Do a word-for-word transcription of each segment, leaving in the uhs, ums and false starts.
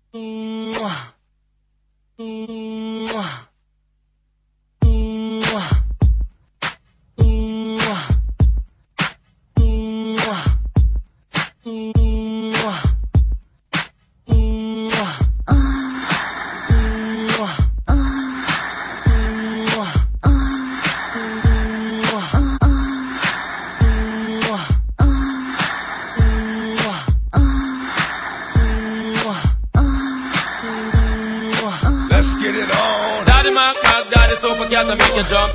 Let's get it on. Daddy Mac Mac, daddy super cat to make you jump.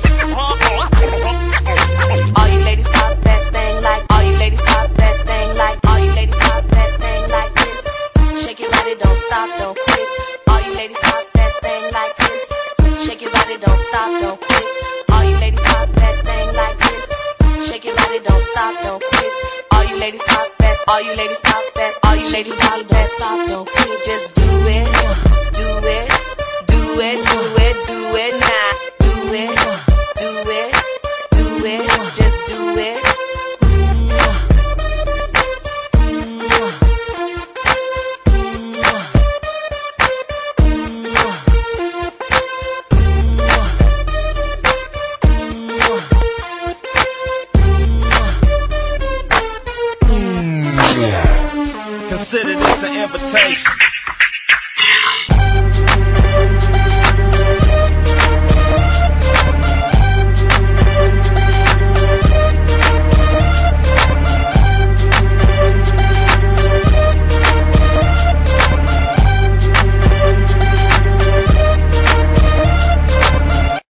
All you ladies pop that thing like, all you ladies pop that thing like, all you ladies pop that thing like this. Shake your body, don't stop, don't quit. All you ladies pop that thing like this. Shake your body, don't stop, don't quit. All you ladies pop that thing like this. Shake your body, don't stop, don't quit. All you ladies pop that, all you ladies pop that, all you ladies pop that, stop, don't quit. Just do it, do it. Do it, do it, do it now. Do it, do it, do it, just do it. Consider this an invitation